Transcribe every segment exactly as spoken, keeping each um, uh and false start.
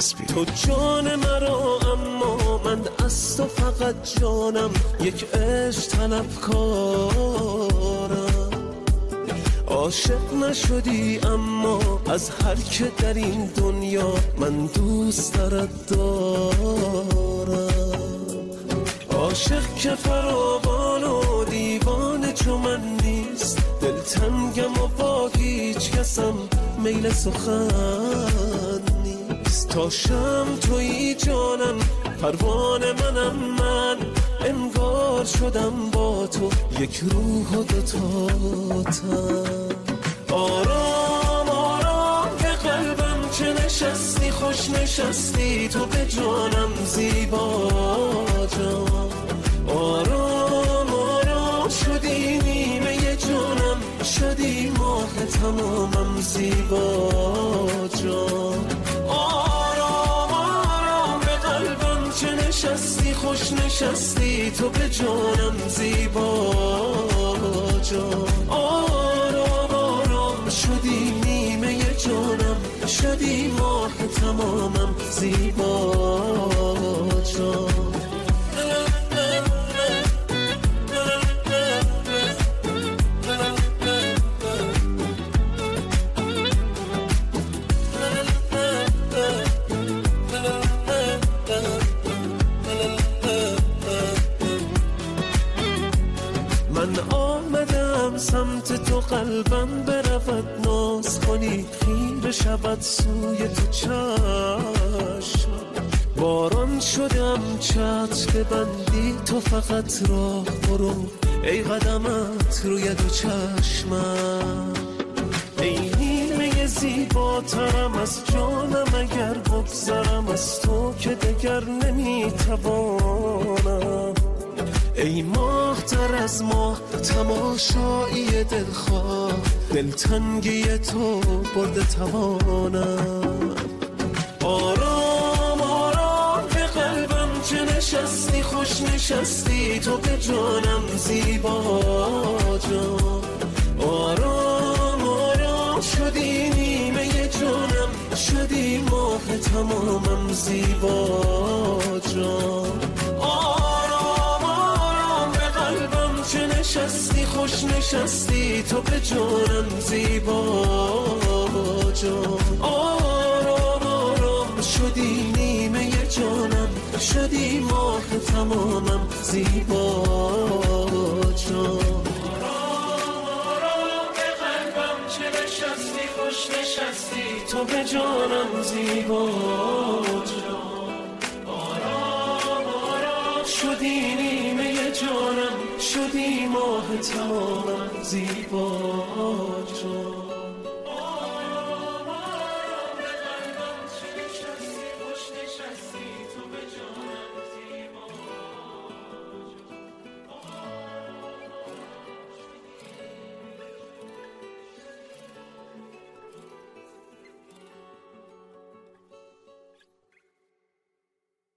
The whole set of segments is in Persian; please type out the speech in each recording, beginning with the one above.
بچسبی. تو جان مرا اما من از تو فقط جانم، یک عشق طلبکارم. عاشق نشدی اما از هر که در این دنیا من دوست دارد دارم. عاشق که فراوان و دیوانه چو من نیست، دلتنگم و با هیچ کسم میل سخن نیست. تا شم تویی جانم، پروانه منم من، انگار شدم با تو یک روح و دوتا تن. آرام آرام به قلبم چه نشستی، خوش نشستی تو به جانم زیبا جان. آرام آرام شدی نیمه جانم، شدی ماه تمامم زیبا جان. آرام آرام به قلبم چه نشستی، خوش نشستی تو به جانم زیبا جان. آرام آرام شدی نیمه جانم، شدی ماه تمامم زیبا جان. سمت تو قلبم برود ناز کنی، خیره شود سوی تو چشم. باران شدم چتر ببندی تو فقط راه برو، ای قدمت روی دو چشمم. ای نیمه زیباترم از جانم، اگر بگذرم از تو که دگر نمیتوانم. ای ماه تر از ماه تماشایی دلخواه، دلتنگی تو برده توانم. آرام آرام به قلبم چه نشستی، خوش نشستی تو به جانم زیبا جان. آرام آرام شدی نیمه جانم، شدی ماه تمامم زیبا جان. چه نشستی، خوش نشستی تو به جانم زیبا جان. آرام آرام شدی نیمه جانم، شدی ماه تمامم زیبا جان. آرام آرام به قلبم چه نشستی، خوش نشستی تو به جانم زیبا جان. آرام آرام شدی نیمه جانم، شدی ماه تمامم زیبا جان. آرام آرام به قلبم چه نشستی، خوش نشستی تو به جانم زیبا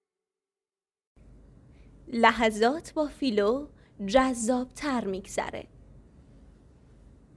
جان. لحظات با فیلو جذاب‌تر میگذره.